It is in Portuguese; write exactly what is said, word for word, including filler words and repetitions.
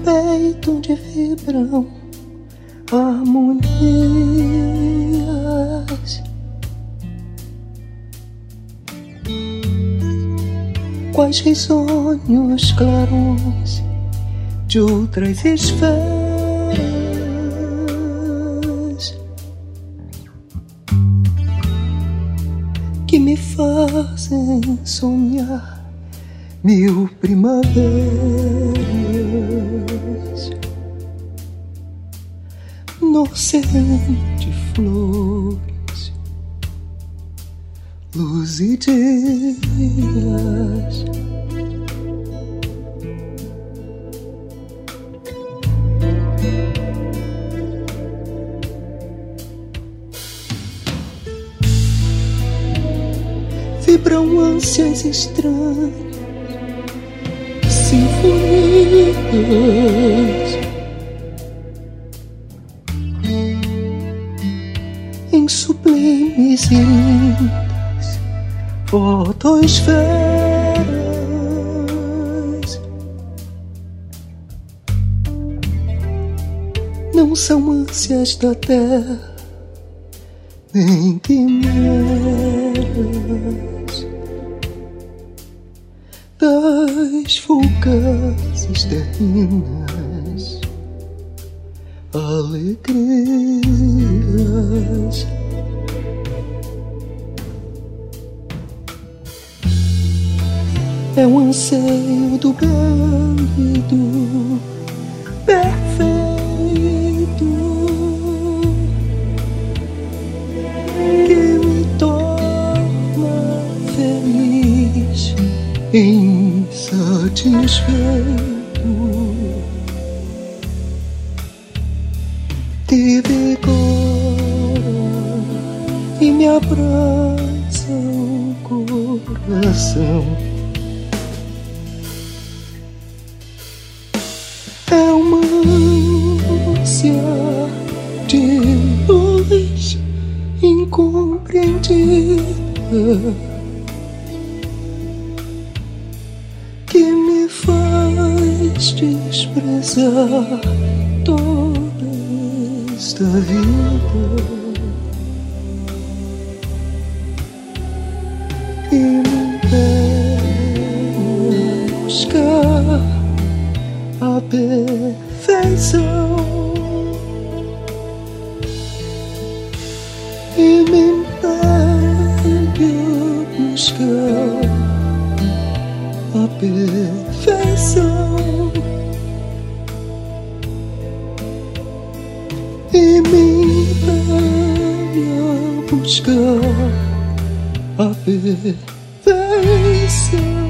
peito onde vibram harmonias. Quais risonhos clarões de outras esferas que me fazem sonhar mil primaveras, no oceano de flores, luz e dias. Vibram ânsias estranhas, sinfonias em sublimes e lindas fotosferas. Não são ânsias da terra nem quimeras das fugazes terrenas alegrias. É um anseio do belo e do perfeito, que me torna feliz e insatisfeito, que vigora e me abraça o coração. É uma ânsia de luz incompreendida que me faz desprezar toda esta vida e me impede buscar a perfeição e me impede buscar a perfeição e me impede buscar a perfeição.